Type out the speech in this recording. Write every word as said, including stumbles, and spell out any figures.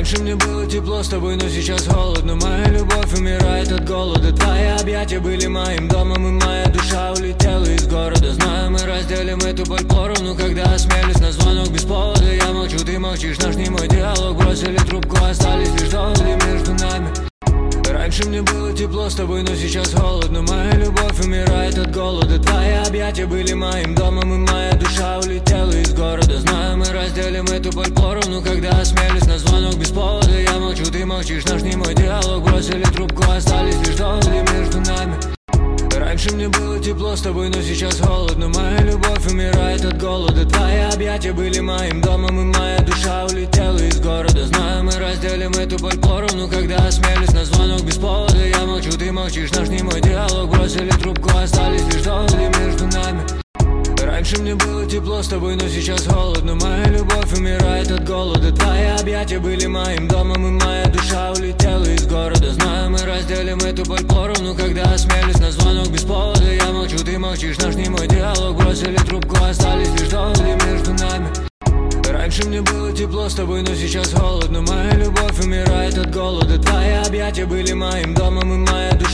Раньше мне было тепло с тобой, но сейчас холодно. Моя любовь умирает от голода. Твои объятия были моим домом, и моя душа улетела из города. Знаю, мы разделим эту боль поровну, когда осмелюсь на звонок без повода. Я молчу, ты молчишь, наш немой диалог. Бросили трубку, остались лишь доводы между нами. Раньше мне было тепло с тобой, но сейчас холодно. Моя любовь умирает от голода. Твои объятия были моим домом, и моя душа улетела из города. Знаю, мы разделим эту боль поровну, когда осмелюсь на звонок без повода. Я молчу, ты молчишь, наш немой диалог. Бросили трубку, остались лишь доводы между нами. Раньше мне было тепло с тобой, но сейчас холодно. Моя любовь умирает от голода. Твои объятия были моим домом, и моя душа улетела из города. Знаю, мы разделим эту боль поровну, когда осмелюсь на звонок без повода. Я молчу, ты молчишь, наш немой диалог. Бросили трубку, остались лишь доводы между нами. Раньше мне было тепло с тобой, но сейчас холодно. Моя любовь умирает от голода. Твои объятия были моим домом, и моя душа улетела из города. Знаю, мы разделим эту боль поровну, когда осмелюсь на звонок без повода. Я молчу, ты молчишь, наш немой диалог. Бросили трубку, остались лишь доводы между нами. Раньше мне было тепло с тобой, но сейчас холодно. Моя любовь умирает от голода. Твои объятия были моим домом, и моя душа